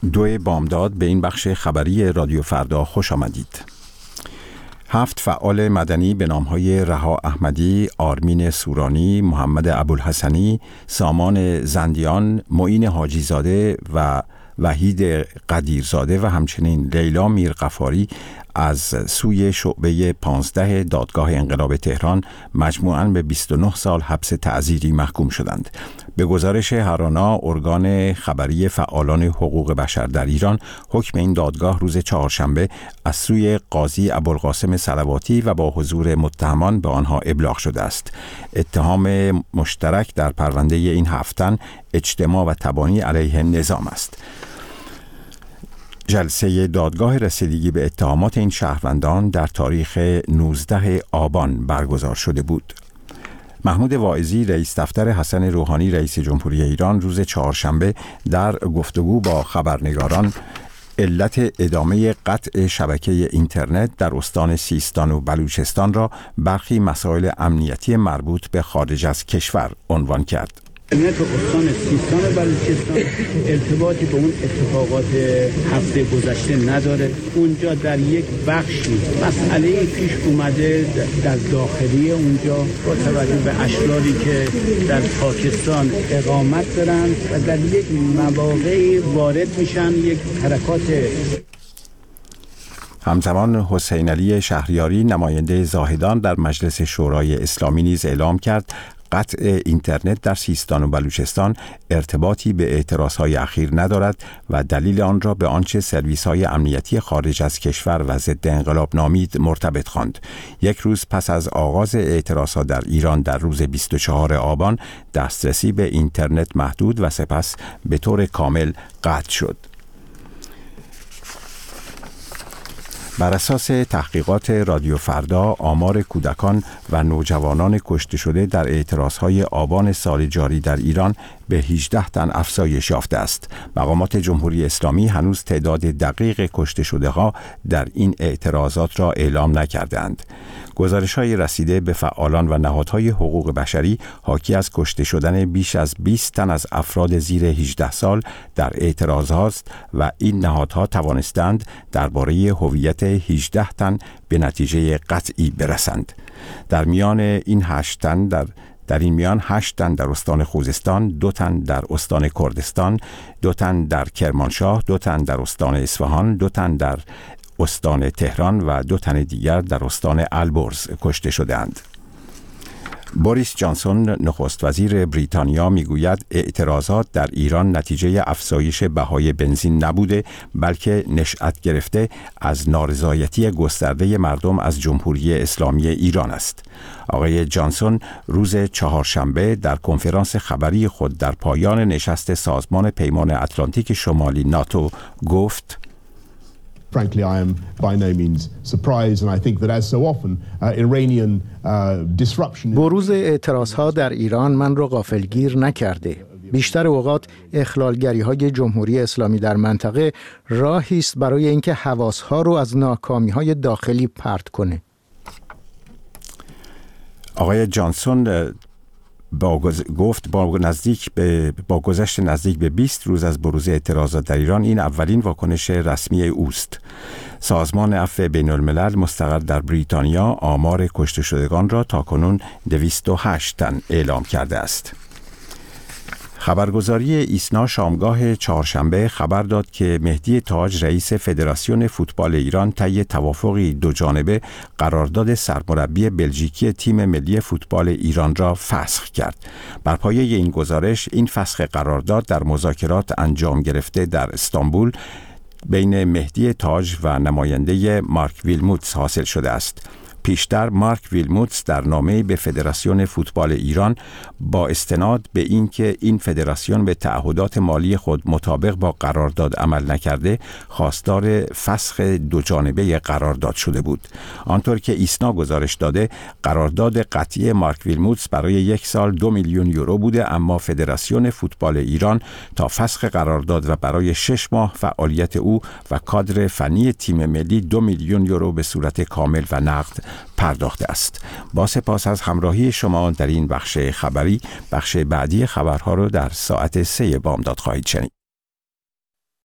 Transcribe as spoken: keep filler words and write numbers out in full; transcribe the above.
دو بامداد به این بخش خبری رادیو فردا خوش آمدید. هفت فعال مدنی به نامهای رها احمدی، آرمین سورانی، محمد ابوالحسنی، سامان زندیان، معین حاجی زاده و وحید قدیرزاده و همچنین لیلا میرغفاری از سوی شعبه پانزده دادگاه انقلاب تهران مجموعاً به بیست و نه سال حبس تعزیری محکوم شدند. به گزارش هرانا، ارگان خبری فعالان حقوق بشر در ایران، حکم این دادگاه روز چهارشنبه از سوی قاضی ابوالقاسم صلواتی و با حضور متهمان به آنها ابلاغ شده است. اتهام مشترک در پرونده این هفت تن اجتماع و تبانی علیه نظام است. جلسه دادگاه رسیدگی به اتهامات این شهروندان در تاریخ نوزده آبان برگزار شده بود. محمود واعظی، رئیس دفتر حسن روحانی رئیس جمهوری ایران، روز چهارشنبه در گفتگو با خبرنگاران علت ادامه قطع شبکه اینترنت در استان سیستان و بلوچستان را برخی مسائل امنیتی مربوط به خارج از کشور عنوان کرد. اینترنت استان سیستان و بلوچستان ارتباطی به اون اتفاقات هفته گذشته نداره. اونجا در یک بخشی مسئله پیش اومده در داخلی اونجا با توجه به اشراری که در پاکستان اقامت دارن و در یک مواقعی وارد میشن یک حرکات. همزمان حسین علی شهریاری، نماینده زاهدان در مجلس شورای اسلامی، نیز اعلام کرد قطع اینترنت در سیستان و بلوچستان ارتباطی به اعتراضهای اخیر ندارد و دلیل آن را به آنچه سرویس‌های امنیتی خارج از کشور و ضد انقلاب نامید مرتبط خواند. یک روز پس از آغاز اعتراضها در ایران در روز بیست و چهارم آبان، دسترسی به اینترنت محدود و سپس به طور کامل قطع شد. بر اساس تحقیقات رادیو فردا، آمار کودکان و نوجوانان کشته شده در اعتراضهای آبان سال جاری در ایران به هجده تن افزایش یافته است. مقامات جمهوری اسلامی هنوز تعداد دقیق کشته شده ها در این اعتراضات را اعلام نکردند. گزارش‌های رسیده به فعالان و نهادهای حقوق بشری حاکی از کشته شدن بیش از بیست تن از افراد زیر هجده سال در اعتراضات است و این نهادها توانستند درباره هویت هجده تن به نتیجه قطعی برسند. در میان این هشت تن در در این میان هشت تن در استان خوزستان، دو تن در استان کردستان، دو تن در کرمانشاه، دو تن در استان اصفهان، دو تن در استان تهران و دو تن دیگر در استان البرز کشته شدند. بوریس جانسون، نخست وزیر بریتانیا، میگوید اعتراضات در ایران نتیجه افزایش بهای بنزین نبوده، بلکه نشأت گرفته از نارضایتی گسترده مردم از جمهوری اسلامی ایران است. آقای جانسون روز چهارشنبه در کنفرانس خبری خود در پایان نشست سازمان پیمان اتلانتیک شمالی ناتو گفت: Frankly, I am by no means surprised, and I think that as so often, uh, Iranian uh, disruption. بروز اعتراضها در ایران من را غافلگیر نکرده. بیشتر اوقات اخلالگری‌های جمهوری اسلامی در منطقه راهی است برای اینکه حواس‌ها رو از ناکامی‌های داخلی پرت کنه. آقای جانسون با گز... گفت با نزدیک به با گذشت نزدیک به بیست روز از بروز اعتراضات در ایران، این اولین واکنش رسمی اوست. سازمان عفو بین الملل مستقر در بریتانیا آمار کشته شدگان را تاکنون دویست و هشت تن اعلام کرده است. خبرگزاری ایسنا شامگاه چهارشنبه خبر داد که مهدی تاج، رئیس فدراسیون فوتبال ایران، طی توافقی دو جانبه قرارداد سرمربی بلژیکی تیم ملی فوتبال ایران را فسخ کرد. بر پایه این گزارش، این فسخ قرارداد در مذاکرات انجام گرفته در استانبول بین مهدی تاج و نماینده مارک ویلموتس حاصل شده است. پیشتر مارک ویلموتس در نامه‌ای به فدراسیون فوتبال ایران با استناد به اینکه این فدراسیون به تعهدات مالی خود مطابق با قرارداد عمل نکرده، خواستار فسخ دو جانبه قرارداد شده بود. آنطور که ایسنا گزارش داده، قرارداد قطعی مارک ویلموتس برای یک سال دو میلیون یورو بوده، اما فدراسیون فوتبال ایران تا فسخ قرارداد و برای شش ماه فعالیت او و کادر فنی تیم ملی دو میلیون یورو به صورت کامل و نقد پرداخته است. با سپاس از همراهی شما در این بخش خبری، بخش بعدی خبرها رو در ساعت سه بامداد خواهید شنید.